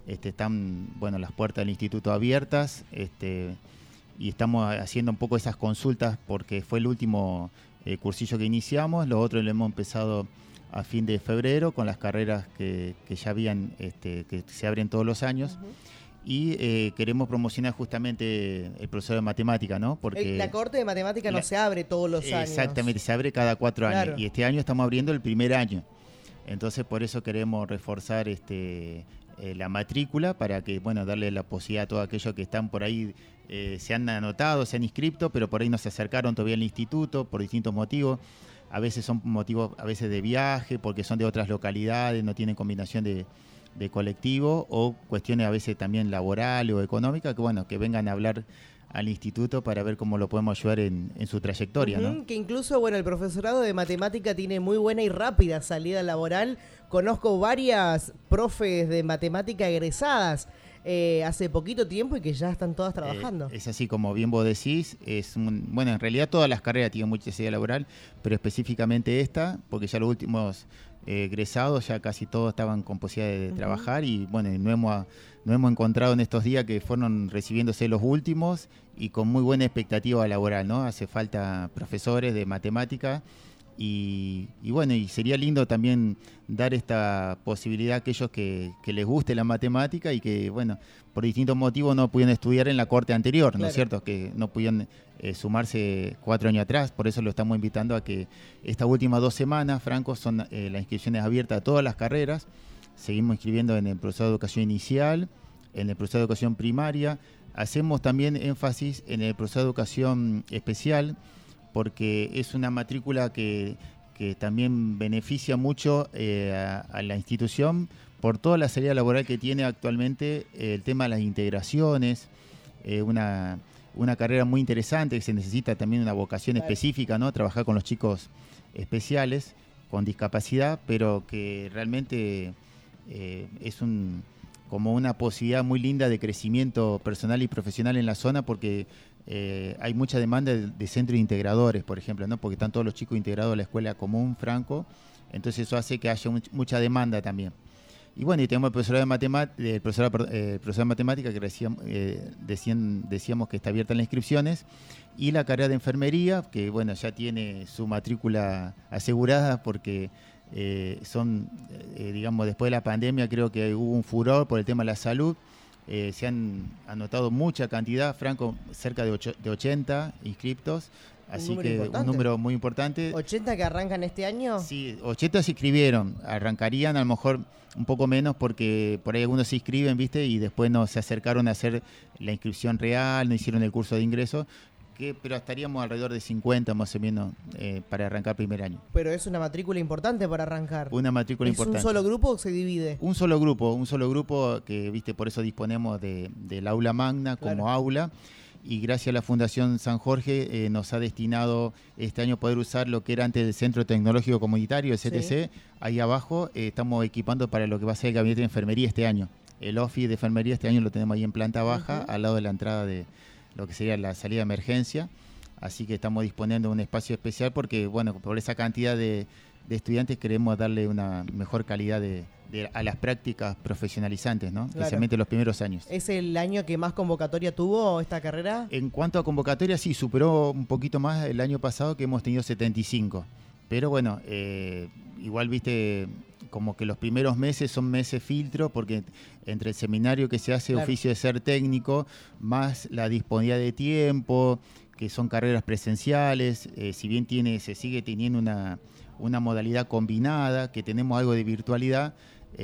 están, bueno, las puertas del instituto abiertas, y estamos haciendo un poco esas consultas porque fue el último cursillo que iniciamos. Lo otro lo hemos empezado a fin de febrero con las carreras que ya habían, que se abren todos los años. Uh-huh. Y queremos promocionar justamente el profesor de matemática, ¿no? Porque la cohorte de matemática no se abre todos los años. Exactamente, se abre cada 4 años. Claro. Y este año estamos abriendo el primer año. Entonces, por eso queremos reforzar la matrícula para que, bueno, darle la posibilidad a todos aquellos que están por ahí, se han anotado, se han inscrito, pero por ahí no se acercaron todavía al instituto por distintos motivos. A veces son motivos de viaje, porque son de otras localidades, no tienen combinación de colectivo, o cuestiones a veces también laborales o económicas, que bueno, que vengan a hablar al instituto para ver cómo lo podemos ayudar en su trayectoria, uh-huh, ¿no? Que incluso, bueno, el profesorado de matemática tiene muy buena y rápida salida laboral. Conozco varias profes de matemática egresadas hace poquito tiempo y que ya están todas trabajando. Es así, como bien vos decís, bueno, en realidad todas las carreras tienen mucha salida laboral, pero específicamente esta, porque ya los últimos egresados ya casi todos estaban con posibilidad de trabajar, y bueno, no hemos encontrado en estos días que fueron recibiéndose los últimos y con muy buena expectativa laboral, ¿no? Hace falta profesores de matemática y bueno, y sería lindo también dar esta posibilidad a aquellos que les guste la matemática y que, bueno, por distintos motivos no pudieron estudiar en la corte anterior, ¿no es cierto? Que no pudieron sumarse 4 años atrás. Por eso lo estamos invitando a que estas últimas 2 semanas, Franco, son las inscripciones abiertas a todas las carreras. Seguimos inscribiendo en el profesor de educación inicial, en el profesor de educación primaria. Hacemos también énfasis en el profesor de educación especial, porque es una matrícula que también beneficia mucho a la institución por toda la salida laboral que tiene actualmente, el tema de las integraciones, una carrera muy interesante, que se necesita también una vocación específica, ¿no? Trabajar con los chicos especiales, con discapacidad, pero que realmente es como una posibilidad muy linda de crecimiento personal y profesional en la zona, porque hay mucha demanda de centros integradores, por ejemplo, ¿no? Porque están todos los chicos integrados a la escuela común, Franco, entonces eso hace que haya mucha demanda también. Y bueno, y tenemos el profesor de matemática, que decíamos que está abierta en las inscripciones, y la carrera de enfermería, que bueno, ya tiene su matrícula asegurada, porque digamos, después de la pandemia creo que hubo un furor por el tema de la salud. Se han anotado mucha cantidad, Franco, cerca de 80 inscriptos, así que un número muy importante. ¿80 que arrancan este año? Sí, 80 se inscribieron, arrancarían a lo mejor un poco menos porque por ahí algunos se inscriben, ¿viste? Y después no se acercaron a hacer la inscripción real, no hicieron el curso de ingreso, pero estaríamos alrededor de 50 más o menos para arrancar primer año. Pero es una matrícula importante para arrancar. Una matrícula importante. ¿Es un solo grupo o se divide? Un solo grupo que, viste, por eso disponemos del aula magna como aula, y gracias a la Fundación San Jorge nos ha destinado este año poder usar lo que era antes el Centro Tecnológico Comunitario, el CTC. Sí. Ahí abajo estamos equipando para lo que va a ser el gabinete de enfermería este año. El office de enfermería este año lo tenemos ahí en planta baja, al lado de la entrada de lo que sería la salida de emergencia, así que estamos disponiendo de un espacio especial porque, bueno, por esa cantidad de estudiantes queremos darle una mejor calidad a las prácticas profesionalizantes, ¿no? Claro. Especialmente los primeros años. ¿Es el año que más convocatoria tuvo esta carrera? En cuanto a convocatoria, sí, superó un poquito más el año pasado, que hemos tenido 75, pero bueno, igual, viste, como que los primeros meses son meses filtro, porque entre el seminario que se hace, oficio de ser técnico, más la disponibilidad de tiempo, que son carreras presenciales, si bien se sigue teniendo una modalidad combinada, que tenemos algo de virtualidad,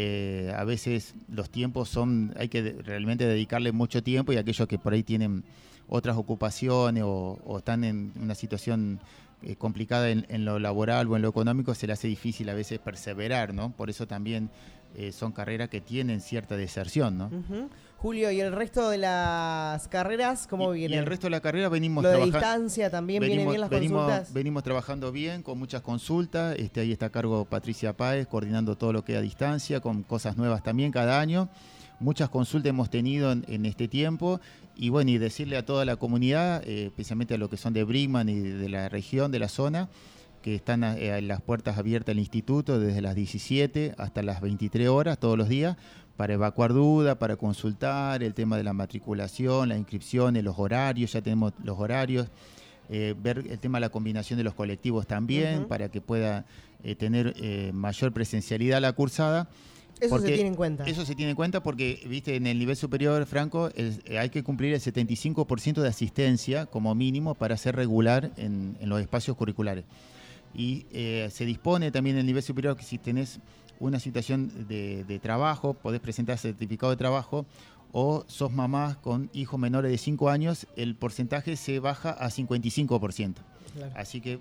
a veces los tiempos hay que realmente dedicarle mucho tiempo, y aquellos que por ahí tienen otras ocupaciones o están en una situación complicada en lo laboral o en lo económico, se le hace difícil a veces perseverar, ¿no? Por eso también son carreras que tienen cierta deserción, ¿no? Uh-huh. Julio, ¿y el resto de las carreras cómo vienen? Y el resto de la carrera venimos trabajando. ¿Lo de distancia también vienen bien las consultas? Venimos trabajando bien, con muchas consultas. Ahí está a cargo Patricia Páez, coordinando todo lo que es a distancia, con cosas nuevas también cada año. Muchas consultas hemos tenido en este tiempo, y bueno, y decirle a toda la comunidad, especialmente a los que son de Brinkmann y de la región, de la zona, que están las puertas abiertas del instituto desde las 17 hasta las 23 horas todos los días, para evacuar dudas, para consultar el tema de la matriculación, la inscripción, los horarios, ya tenemos los horarios, ver el tema de la combinación de los colectivos también, para que pueda tener mayor presencialidad la cursada. Eso se tiene en cuenta. Eso se tiene en cuenta porque, viste, en el nivel superior, Franco, hay que cumplir el 75% de asistencia como mínimo para ser regular en los espacios curriculares. Y se dispone también en el nivel superior que si tenés una situación de trabajo, podés presentar certificado de trabajo, o sos mamá con hijos menores de 5 años, el porcentaje se baja a 55%. Claro. Así que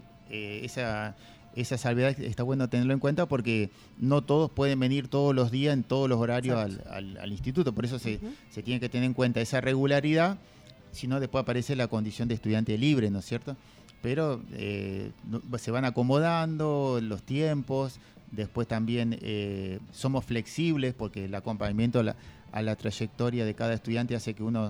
esa salvedad está bueno tenerlo en cuenta porque no todos pueden venir todos los días en todos los horarios al instituto. Por eso se tiene que tener en cuenta esa regularidad, si no después aparece la condición de estudiante libre, ¿no es cierto? Pero se van acomodando los tiempos, después también somos flexibles porque el acompañamiento a la trayectoria de cada estudiante hace que uno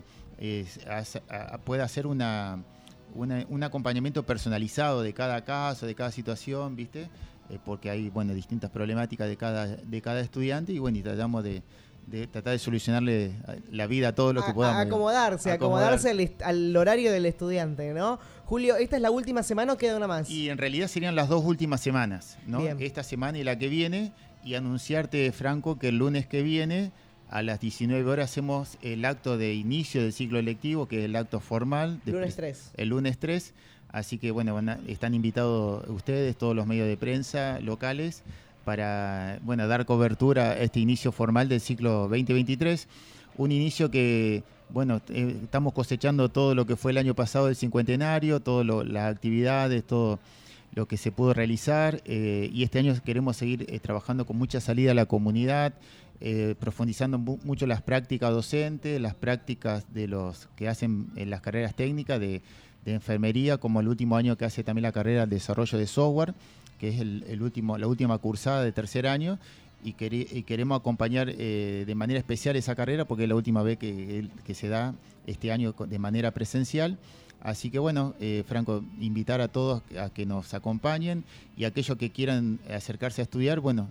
pueda hacer un acompañamiento personalizado de cada caso, de cada situación, ¿viste? Porque hay, bueno, distintas problemáticas de cada estudiante y, bueno, y tratamos de tratar de solucionarle la vida a todos los que podamos. Acomodarse al horario del estudiante, ¿no? Julio, ¿esta es la última semana o queda una más? Y en realidad serían las 2 últimas semanas, ¿no? Bien. Esta semana y la que viene, y anunciarte, Franco, que el lunes que viene a las 19 horas hacemos el acto de inicio del ciclo lectivo, que es el acto formal. Lunes 3. El lunes 3. Así que, bueno, están invitados ustedes, todos los medios de prensa locales, para, bueno, dar cobertura a este inicio formal del ciclo 2023. Un inicio que, bueno, estamos cosechando todo lo que fue el año pasado del cincuentenario, todas las actividades, todo lo que se pudo realizar. Y este año queremos seguir trabajando con mucha salida a la comunidad, profundizando mucho las prácticas docentes, las prácticas de los que hacen en las carreras técnicas de enfermería, como el último año que hace también la carrera de desarrollo de software, que es la última cursada de tercer año, y queremos acompañar de manera especial esa carrera porque es la última vez que se da este año de manera presencial. Así que, bueno, Franco, invitar a todos a que nos acompañen, y aquellos que quieran acercarse a estudiar, bueno,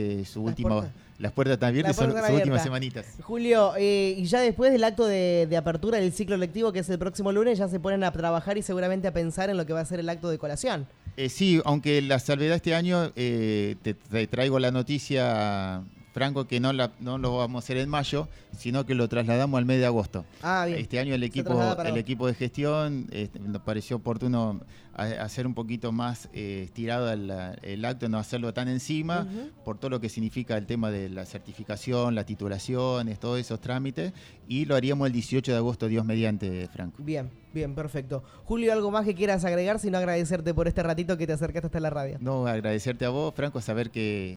las puertas están abiertas, son sus últimas semanitas. Julio, y ya después del acto de apertura del ciclo lectivo, que es el próximo lunes, ya se ponen a trabajar y seguramente a pensar en lo que va a ser el acto de colación. Sí, aunque la salvedad este año, te traigo la noticia, Franco, que no lo vamos a hacer en mayo, sino que lo trasladamos al mes de agosto. Bien. Este año el equipo de gestión nos pareció oportuno hacer un poquito más estirado el acto, no hacerlo tan encima, por todo lo que significa el tema de la certificación, las titulaciones, todos esos trámites, y lo haríamos el 18 de agosto, Dios mediante, Franco. Bien, perfecto. Julio, ¿algo más que quieras agregar, sino agradecerte por este ratito que te acercaste hasta la radio? No, agradecerte a vos, Franco, saber que